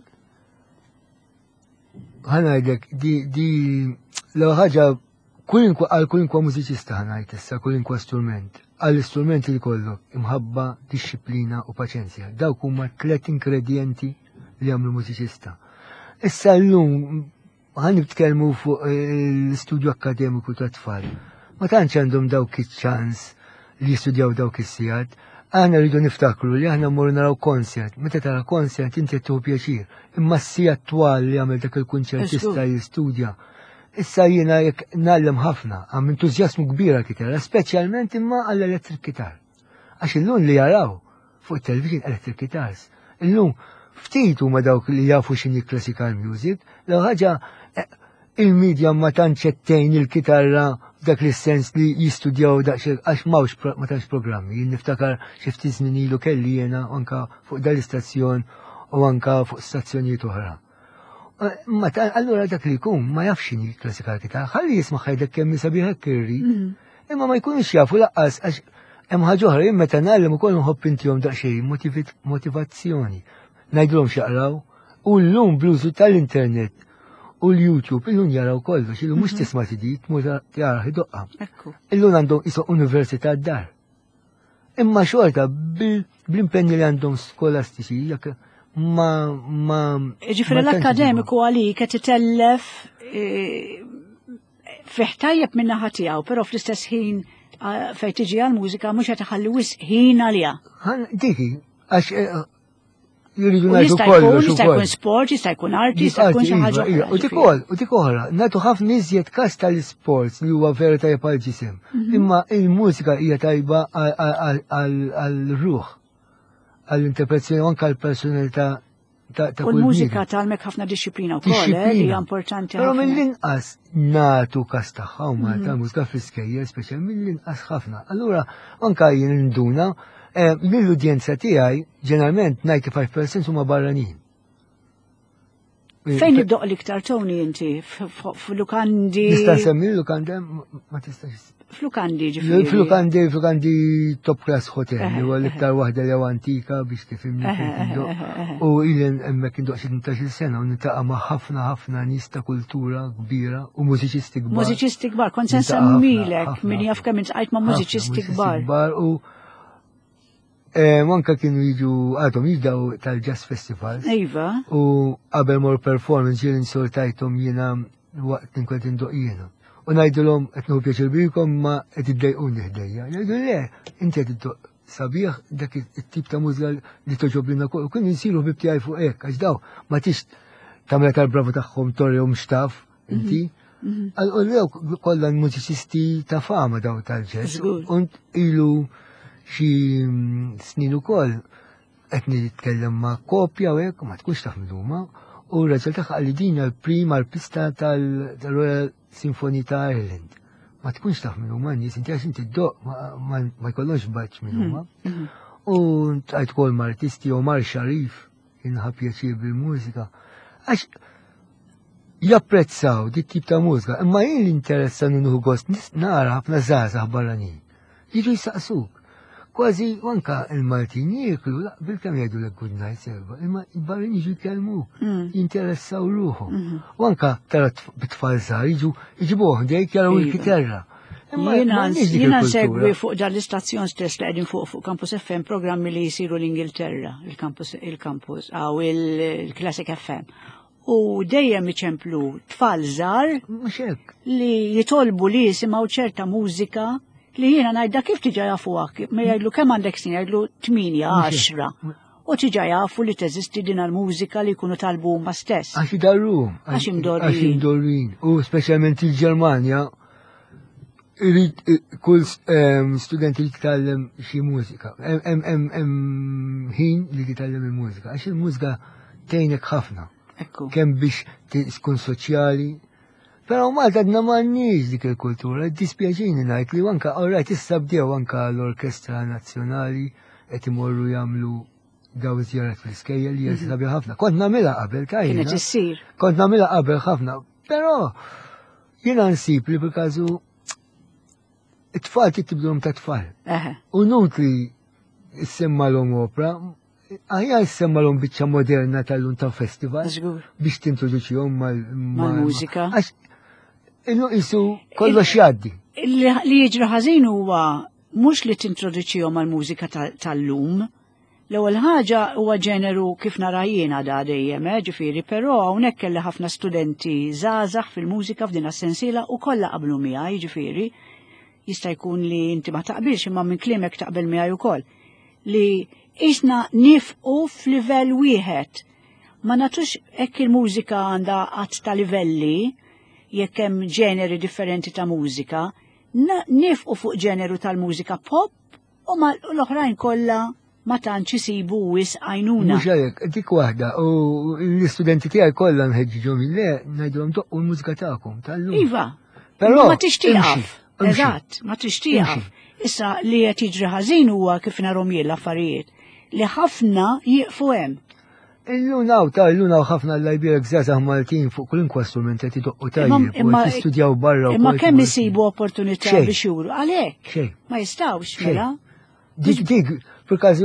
Ħanajdek, di, di, l-ħagġa, għal kulinkwa mużiċista ħanajt issa, kulinkwa strument. Għall-istrumenti li kollok, imħabba, disciplina u paċenzja. Dawk huma tlet ingredienti li għamlu mużiċista. Issa l-lum, ħan nitkellmu fuq l-istudju akademiku ta' tfal. Ma tantx għandhom dawk iċ-ċans li jistudjaw dawk is-sigħat, aħna rridu niftakru li aħna mmorru naraw konsert. Meta tara konsert inti qed tuħu pjaċir. Imma s-sigħat twal li għamel dak il-kunċert jista' jistudja. Issa jiena jekk nagħlem ħafna, għam entużjasmu kbira kitara, speċjalment imma għall-electric guitar. Għax illum li jaraw fuq television electric guitars. Illum ftit huma dawk li jafu x'inhi classical music, l ħaġa il-medja ma tantx tgħin il-kitarra dak l-sens li jistudjaw daqsxejn għax mawx ma tantx programmi. Jien niftakar xi ftit żmien ilu kelli jiena anka fuq dal-istazzjon u anka fuq stazzjonijiet oħra. Ma allura dak li jkun ma jafx x'inhi l-klassikal kitar, ħalli jisma' ħajdek kemm sabiħ irri, imma ma jkunux jafu laqqas għax hemm ħaġa oħra jien meta nagħlem ukoll nħobb intihom daqsxejn motivazzjoni. Ngħidulhom x'jaqraw u llum bluzu tal-internet u l-YouTube illum jaraw kollox, illum mhux tisma' tidit, tmur tara ħidoqqa. Illum għandhom isu università d-dar. Imma xorta bl-impenni li għandhom skolastiċi jekk ma ma. Ġifieri l-akademiku għalik qed itellef fih tajjeb minn naħa tiegħu, però fl-istess ħin fejn tiġi għall-mużika mhux qed iħalli wisq ħin għaliha. Diki, għax jiridu ngħidu kollox. Jista' jkun sport, jista' jkun arti, jista' jkun xi ħaġa oħra. U dik ukoll, u dik oħra, nagħtu ħafna iżjed każ tal-isports li huwa vera tajjeb għall-ġisem. Imma il-mużika hija tajba għall-ruħ, għall-interpretazzjoni u anke għall-personalità ta' kull. U l-mużika tagħmek ħafna disciplina wkoll, hija importanti ħafna. Però mill-inqas nagħtu każ tagħha huma tal-mużika fl-iskejjel speċjal mill-inqas ħafna. Allura anke jien nduna mill-udjenza tiegħi ġeneralment ninety-five percent huma barranin. Fejn iddoq l-iktar Tony inti? F'Lukandi? Nista' nsemmi l-Lukandi ma tistax. F'Lukandi ġifieri. F'Lukandi, F'Lukandi top class hotel, li huwa l-iktar waħda li antika biex tifhimni kif. U ilien hemmhekk indoq xi tnitax-il sena u niltaqa' ma' ħafna ħafna nies ta' kultura kbira u mużiċisti kbar. Mużiċisti kbar, kont se nsemmilek min jaf kemm intqajt ma' mużiċisti kbar. Manka kienu jiġu għadhom jibdaw tal-Jazz Festivals. Iva. U qabel mor performance ġieli nsortajthom jiena waqt inkont indoq jiena. U ngħidulhom qed nieħu pjaċir bikom ma qed iddejquni ħdejja. Jgħidu le, inti qed iddoq sabiħ dak it-tip ta' mużika li toġoblina wkoll. Kien insiru ħbib tiegħi fuq hekk għax daw ma tix tagħmel tal-bravo tagħhom torrihom xtaf inti Għal-lew kollha l-mużiċisti ta' fama daw tal-ġazz. Żgur. Unt ilu xi snin ukoll qed nitkellem ma' kopja u hekk ma tkunx taf min huma. U r-raġel tagħha qal li din l-prima l-pista tal-Royal Symphony ta' Ireland. Ma tkunx taf min huma nies, inti għax inti ddoq ma jkollhomx baġġ min huma. U għajt kol ma' artisti Omar Sharif, inħab pjaċir bil-mużika. Għax japprezzaw dit tip ta' mużika, imma jien l-interessa nuhu gost nara ħafna żgħażagħ barranin. Jiġu jistaqsuk. Kważi anka il-Maltin jieklu, bil-kemm jgħidu l good night serva, imma il-barranin jiġu jkellmuk, jinteressaw ruħhom. U anka tara bit-tfal żgħar jiġu jiġibuh dejk jaraw il-kiterra. Jina segwi fuq dan l-istazzjon stess li għedin fuq fuq Campus F M programmi li jisiru l-Ingilterra, il-Campus, għaw il-Classic F M. U dejjem iċemplu tfal żgħar li jitolbu li jisimgħu ċerta mużika li jiena ngħidha kif tiġa jafuha, ma jgħidlu kemm għandek snin, jgħidlu tminja, għaxra. U tiġa jafu li teżisti din għal-mużika li jkunu talbu huma stess. Għax idarruhom. Għax imdorrin. Għax imdorrin. U speċjalment il-Ġermanja irid kull student li jitgħallem xi mużika. Hemm ħin li jitgħallem il-mużika. Għax il-mużika tgħinek ħafna. Kemm biex tkun soċjali. Però Malta għadna m'għandniex dik il-kultura, dispjaċini ngħid li anke orajt issa bdew anke l-Orkestra Nazzjonali qed imorru jagħmlu daw żjarat fl-iskejjel li hija sabiħ ħafna. Kont nagħmilha qabel kajna. Kienet issir. Kont nagħmilha qabel ħafna, però jiena nsib li bil-każu it-tfal tibdulhom ta' tfal. U nutli issemmalhom opra, aħjar issemmalhom biċċa moderna tal-lum ta' festival biex tintroduċihom mal-mużika. Innu isu kollox jgħaddi. Li jiġri ħażin huwa mhux li tintroduċihom mal-mużika tal-lum. L-ewwel ħaġa huwa ġeneru kif nara jiena da dejjem, ġifieri, però hawnhekk kelli ħafna studenti żgħażagħ fil-mużika f'din is-sensiela u kollha qablu miegħi, ġifieri. Jista' jkun li inti ma taqbilx imma minn kliemek taqbel miegħi wkoll. Li isna nifqu f'livell wieħed. Ma nagħtux hekk il-mużika għandha qatt ta' livelli, jekk hemm ġeneri differenti ta' mużika, nifqu fuq ġeneru tal-mużika pop u l-oħrajn kollha ma tantx isibu wis għajnuna. Mhux hekk, dik waħda u l-istudenti tiegħi kollha nħeġġiġhom le ngħidulhom doqqu l-mużika tagħkom tal-lum. Iva, però ma tixtieqaf. Eżatt, ma tixtieqaf. Issa li qed jiġri ħażin huwa kif narhom jien l-affarijiet li ħafna jieqfu hemm. Illunaw ta' illunaw ħafna l-lajbierek żgħażagħ Maltin fuq kulinkwa strument qed idoqqu tajjeb u jistudjaw barra. Imma kemm isibu opportunità biex juru għalhekk. Ma jistgħux mela. Dik dik fil-każu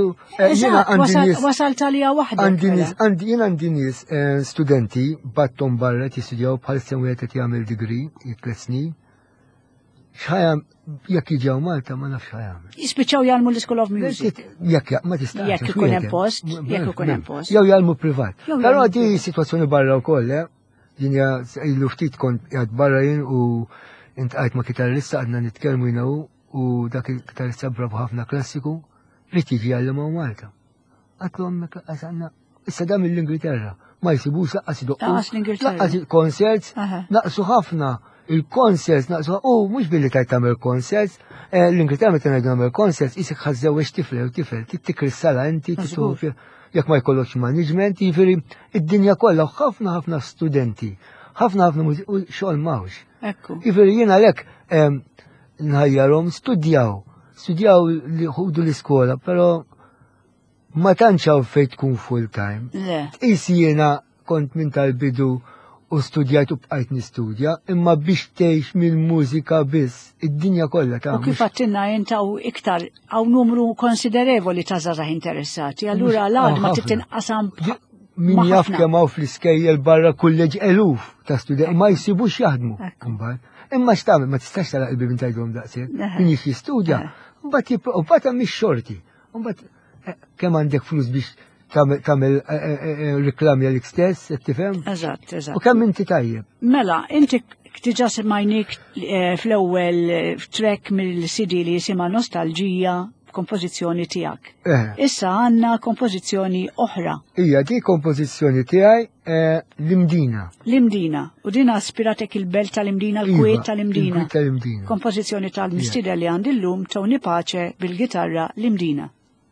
wasalt għalija waħda. Għandi jien għandi nies studenti battom barra jistudjaw bħal sewwieħed qed jagħmel degree tliet snin. X'ħajam jekk jiġew Malta ma nafx ħajam. Jispiċċaw jgħalmu l-School of Music. Jekk ma tistax. Jekk ikun hemm post, jekk ikun hemm post. Jew jgħalmu privat. Però di sitwazzjoni barra wkoll, din hija ilu ftit kont qiegħed barra jien u intqajt ma' kitarrista għadna nitkellmu jiena u dak il-kitarrista bravu ħafna klassiku rid jiġi jgħallimhom Malta. Għadlhom għażanna issa da mill-Ingilterra ma jsibux laqqas idoqqu. Laqqas konserts naqsu ħafna. Il-concerts naqsu, u mux billi tajt tamel concerts, l-Ingilterra meta ngħidu nagħmel concerts isek ħażewweġ tifel u tifel, tikkrissala inti, tisufi, jekk ma jkollokx management, jiġifieri id-dinja kollha ħafna ħafna studenti, ħafna ħafna u xogħol mawx. Jiġifieri jiena għalhekk nħajjarhom studjaw, studjaw li ħudu l-iskola, però ma tantx fejn tkun full time. Tqis jiena kont minn tal-bidu u studjajt u bqajt nistudja, imma biex tgħix mill-mużika biss, id-dinja kollha ta' U kif għattinna jintaw iktar għaw numru konsiderevoli ta' żgħażagħ interessati, allura l-għad ma titinqasam min jaf kemm hawn fl-iskejjel barra kulleġ eluf ta' studenti ma jsibux jaħdmu. Imma x'tagħmel ma tistax tara l-bibin tgħidhom daqshekk, min jif jistudja, mbagħad mbagħad hemm ix-xorti, mbagħad kemm għandek flus biex tamel reklami għalik stess, tifhem? Eżatt, eżatt. U kemm inti tajjeb? Mela, inti tiġa smajnik fl-ewwel track mill-C D li jisimha Nostalġija kompożizzjoni tiegħek. Eh. Issa għandna kompożizzjoni oħra. Hija di kompożizzjoni tiegħi l-Imdina. L-Imdina. U din aspiratek il-belt tal-Imdina, l-kwiet tal-Imdina. Il-kwiet tal-Imdina. Kompożizzjoni tal-mistieda li għandi llum Tony Pace bil-gitarra l-Imdina.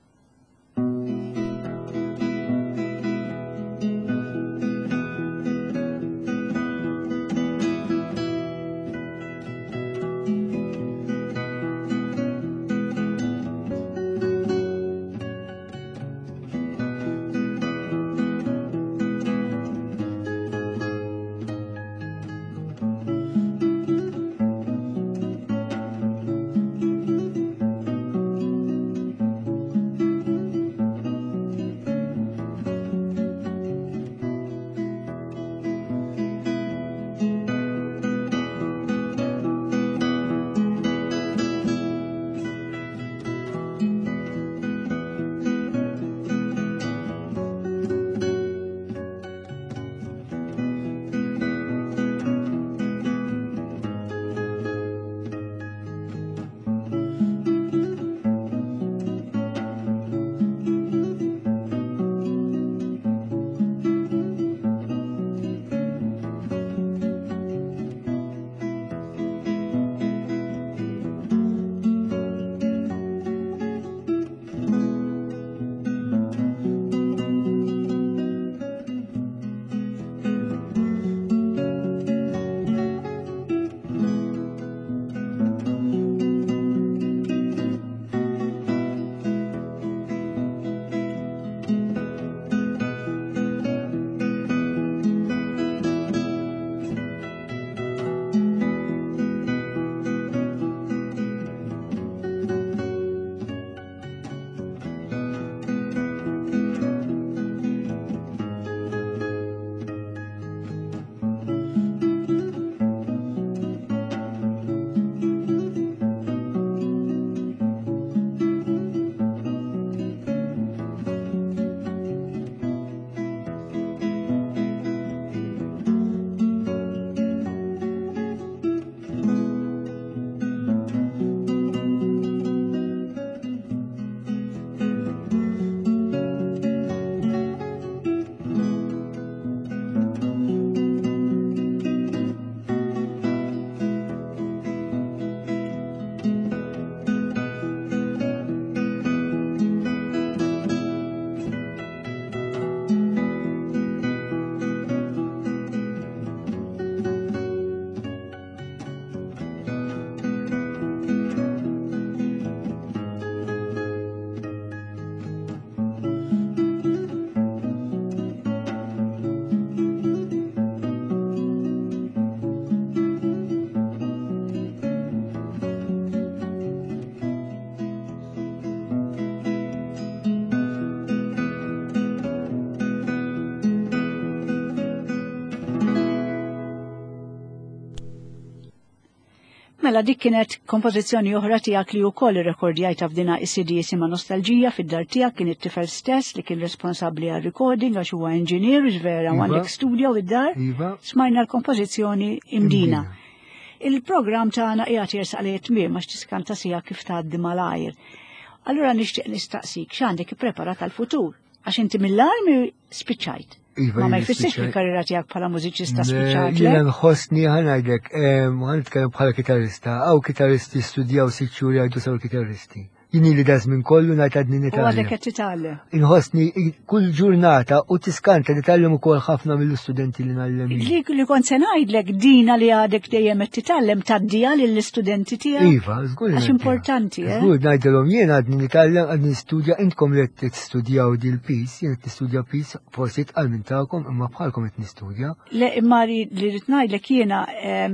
Mela dik kienet kompożizzjoni oħra tiegħek li wkoll irrekordjajta f'dina is-C D jisimha Nostalġija fid-dar tiegħek kien it-tifel stess li kien responsabbli għal recording għax huwa engineer ġvera għandek studio id-dar. Smajna l-kompożizzjoni Imdina. Il-programm tagħna qiegħed jersaq li tmiem għax tiskanta sija kif tgħaddi malajr. Allura nixtieq nistaqsik x'għandek ippreparat għall-futur għax inti mill-armi spiċċajt. Ma ma jfissirx il-karriera tiegħek bħala mużiċista spiċċajt. Jiena nħossni ħanajdek, ħan nitkellem bħala kitarrista, aw kitaristi studjaw sitt xhur jgħidu saru kitaristi. Jini li daż minn kollu ngħid għadni nitgħallem. U għadek qed titgħallem. Inħossni kull ġurnata u tiskanta nitgħallem ukoll ħafna mill-istudenti li nagħllem. Li li kont se ngħidlek dina li għadek dejjem qed titgħallem tgħaddiha lill-istudenti tiegħek. Iva, żgur. Għax importanti, eh? Żgur ngħidilhom jien għadni nitgħallem għadni nistudja intkom li qed tistudjaw dil piece, jien qed nistudja piece forsi tqal minn tagħkom imma bħalkom qed nistudja. Le imma li rid ngħidlek jiena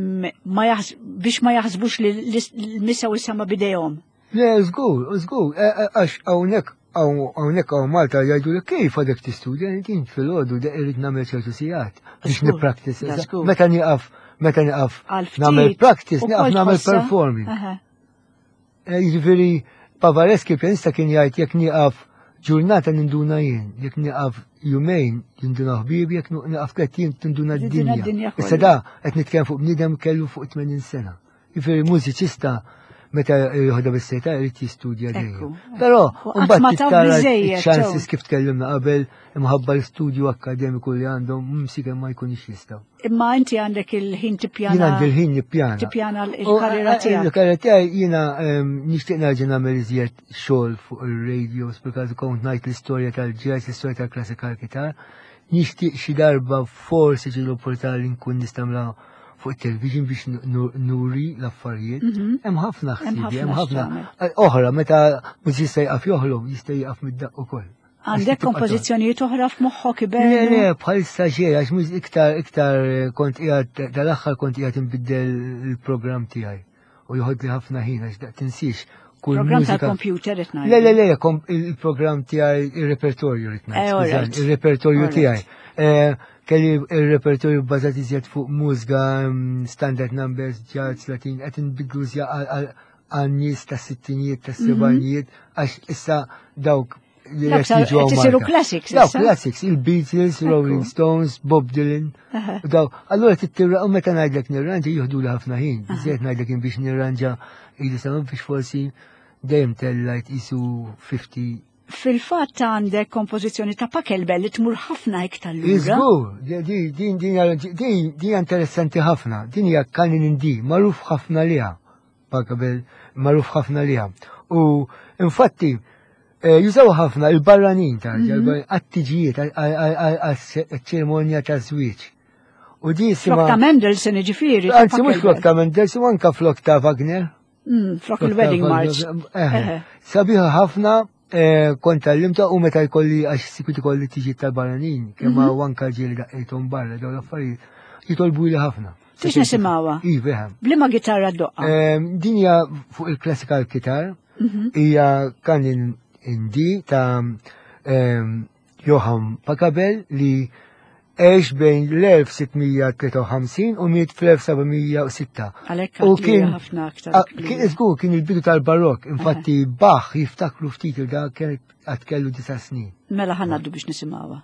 biex ma jaħsbux li l-misa u s-sama bidejhom. Le, żgur, żgur, għax hawnhekk hawnhekk hawn Malta jgħidu li kif għadek tistudja intin fil-għodu da irid nagħmel ċertu sigħat biex nippractice. Meta nieqaf meta nieqaf nagħmel practice, nieqaf nagħmel performing. Jiġifieri Pavareski pianista kien jgħid jekk nieqaf ġurnata ninduna jien, jekk nieqaf jumejn jinduna ħbieb, jekk nieqaf tliet jiem tinduna d-dinja. Issa da qed nitkellem fuq bniedem kellu fuq tmenin sena. Jiġifieri mużiċista meta jħodha bis-seta jrid jistudja Ekku, dejjem. ekku. Però U qatt ma mbagħad taf tara biżejjed, ċansis ġew. kif tkellimna qabel imħabba l-istudju akademiku li għandhom msikem ma jkunx jistgħu. Imma inti għandek il-ħin Jien tippjana. għandi l-ħin nippjana. Tippjana U, il-karriera eh, tiegħek. Il-karriera tiegħi jiena ehm, nixtieq nerġa' nagħmel iżjed xogħol fuq ir-radios bil-każ kont ngħid l-istorja tal-jazz, l-istorja tal-classical guitar. Nixtieq xi darba forsi ġi l-opportunità li nkun nistamla fuq it-television biex nu- nuri l-affarijiet. Hemm ħafna ħsibi, hemm ħafna eh, oħra meta mhux jista' jaqaf joħlom, jista' jaqaf mid-daqq ukoll. Għandek kompożizzjonijiet oħra f'moħħok Le, ibejnu? le, bħalissa xej, għax mux iktar, iktar eh, kont qiegħed dal-aħħar kont qiegħed inbiddel il-programm tiegħi. U joħod li ħafna ħin għax daq tinsix kull Program mużika. tal-computer qed ngħidu. Le, le, le, kom- il-programm tiegħi, il-repertorju rid ngħid, Eh, all skużani, right. il-repertorju All tiegħi. right. Eh, Kelli il-repertorju bbażat iżjed fuq mużika, mm, standard numbers, jazz, latin, qed inbidlu żja għal- għal- għan-nies tas-sittinijiet, tas-sebgħinijiet, għax issa dawk li Dak qed sa- jiġu qed isiru Malta. classics Daw issa. classics, il-Beatles, Rolling Stones, Bob Dylan. u Daw, allora tittirra, u meta ngħidlek nirranġa jieħdu li ħafna ħin. Biżejjed ngħidlek in biex nirranġa ili sama biex forsi dejjem tellajt isu fifty. Fil-fatt għandek kompożizzjoni ta' Pachelbel li tmur ħafna iktar lura. Iżgur, di- di- din din din din interessanti ħafna. Din hija kanin di, magħruf ħafna liha. Pachelbel magħruf ħafna liha. U infatti eh, jużaw ħafna il-barranin ta' għattiġijiet għal-ċerimonja ta' żwieġ. U di Flok ta' sima. Mendelssohn ġifieri. Anzi, mhux flok ta' Mendelssohn, anka flok ta' Wagner. Flok il-wedding march. Eh, Eħe. Sabiħa ħafna eh, kont tallimta u meta jkolli għax sikwit ikolli tiġi tal-baranin, kemm u anka ġieli daqqejthom barra dawn l-affarijiet jitolbu li ħafna. Tix nisimgħuha? Iva. Blima gitarra d-doqqa. Din hija fuq il-classical guitar, hija kanin indi ta' em, Johann Pachelbel li għex bejn l-sittmija u miet fl-sebgħimija Għalhekk u għadli kien ħafna aktar. ah, kien iżgur kien il-bidu tal-barokk, infatti Bach jiftakru ftit il da kien għad kellu disa snin. Mela ħannaddu biex nisimgħuha.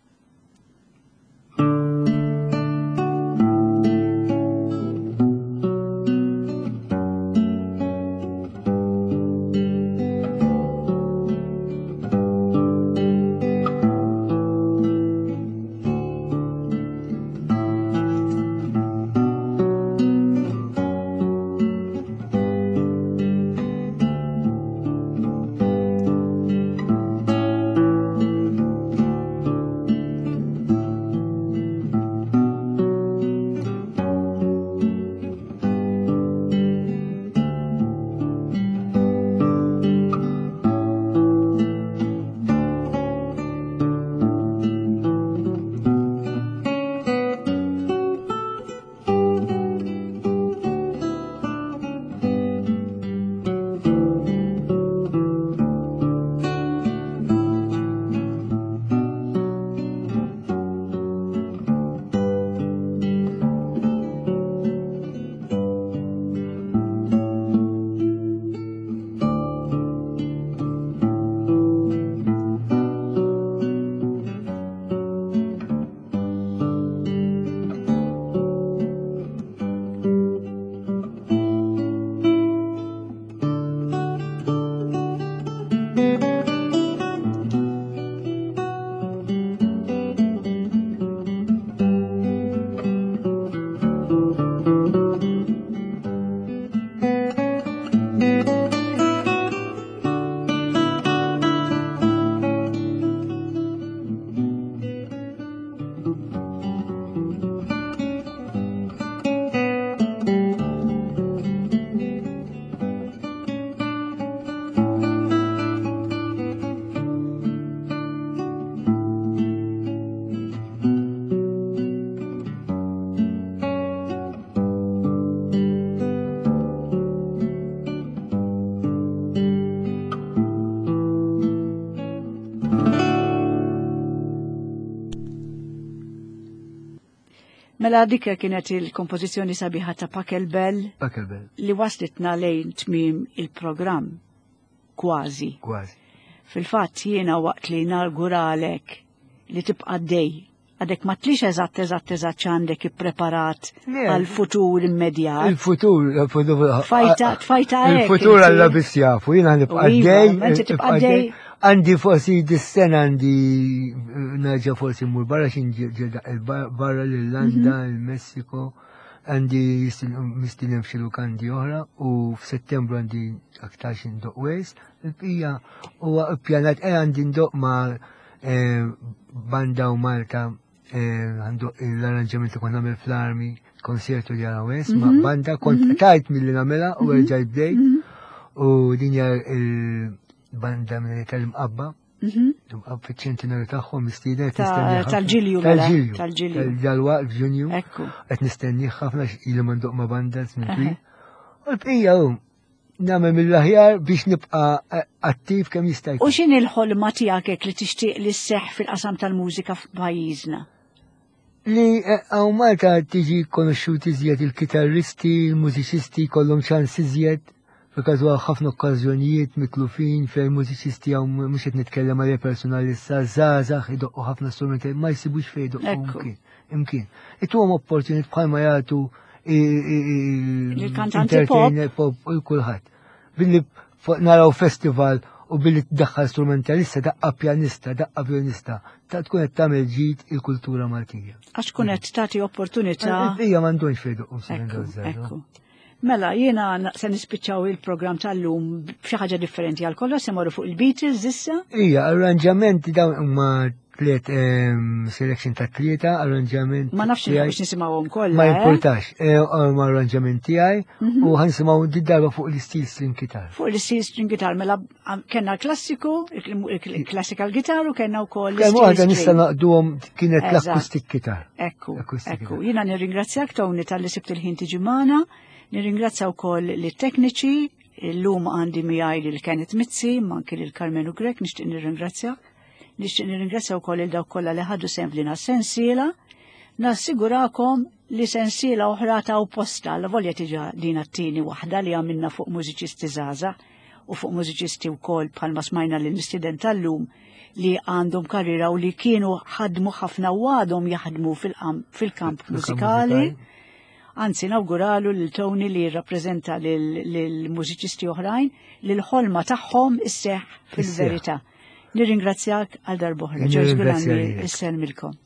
Mela dik kienet il-kompożizzjoni sabiħa ta' Pachelbel Pachelbel, li waslitna lejn tmiem il-programm kważi. kważi. Fil-fatt jiena waqt li inauguralek li tibqa' dej għadek ma tlix eżatt eżatt eżatt ċandek ippreparat għal-futur immedjat. Il-futur, il-futur. Tfajta, tfajta għek. Il-futur għalla bis jafu, jina nibqa' għaddej. Għandi forsi dis-sena għandi naġa forsi mur barra xin barra l-Irlanda, il-Messiko, għandi mistilem f'xi lukandi oħra u f'Settembru għandi aktar xin doq West. Il-pija u pjanat għandi ndoq ma' banda u Malta għandu l-arranġamenti kont namel fl-armi, konsertu li għala West, ma banda kont tajt mill-li namela u għerġaj bdejt u dinja il-banda minn tal-mqabba, l-mqabba fiċ-ċentinarju tagħhom mistieden tal-ġilju tal-ġilju tal-ġalwa l-ġunju qed nistenniħ ħafna ili manduq ma' banda snitwi. U l-bqija hu nagħmel mill-aħjar biex nibqa' attiv kemm jista' jkun. U x'inhi l-ħolma tiegħek li tixtieq li sseħħ fil-qasam tal-mużika f'pajjiżna? Li hawn Malta tiġi konoxxuti iżjed il-kitarristi, il-mużiċisti kollhom ċans iżjed, fil-każu ħafna okkażjonijiet mitlufin fejn mużiċisti hawn mhux qed nitkellem għalih personalista żgħażagħ idoqqu ħafna strumenti ma jsibux fejn idoqqu imkien. Imkien. Ituhom opportunit bħalma jagħtu il-kantanti pop u kulħadd. Billi naraw festival u billi tdaħħal strumentalista, daqqa pjanista, daqqa violinista, ta' tkun qed tagħmel ġid il-kultura Maltija. Għax tkun qed tagħti opportunità. Hija m'għandhomx fejn idoqqu. Mela, jiena se nispiċċaw il-programm tal-lum b'xi ħaġa differenti għal kollox se morru fuq il-Beatles issa? Ija, arranġamenti dawn huma tliet selection ta' tlieta, arranġament. Ma nafx biex nisimgħuhom kollha. Ma importax, ma arranġament tiegħi u ħansimgħu di darba fuq l-steel string guitar. Fuq l-steel string guitar mela kellna klassiku, classical guitar u kellna wkoll l-steel string. Kemm waħda nista' naqduhom kienet l-acoustic guitar. Ekku, ekku. Jiena nirringrazzjak Tony tal-li sibt il-ħin tiġi magħna, nirringrazzja wkoll lit-tekniċi, illum għandi miegħi lil Kenneth Mizzi, ma anke lil Carmenu Grek, nixtieq nirringrazzjak. Nixtieq nirringrazzja wkoll il dawk kollha li ħadu sehem f'din sensiela. Nassigurakom li sensiela oħra ta' posta la volja tiġa din t-tieni waħda li għamilna fuq mużiċisti żgħażagħ u fuq mużiċisti wkoll bħalma smajna l-istudent tal-lum li għandhom karriera u li kienu ħadmu ħafna u għadhom jaħdmu fil-kamp mużikali. Anzi, nawguralu l-Tony li jirrappreżenta l-mużiċisti oħrajn li l-ħolma tagħhom isseħ fil-verità. Nirringrazzjak għal darbohra. Ġorġ Gulani, isselmilkom.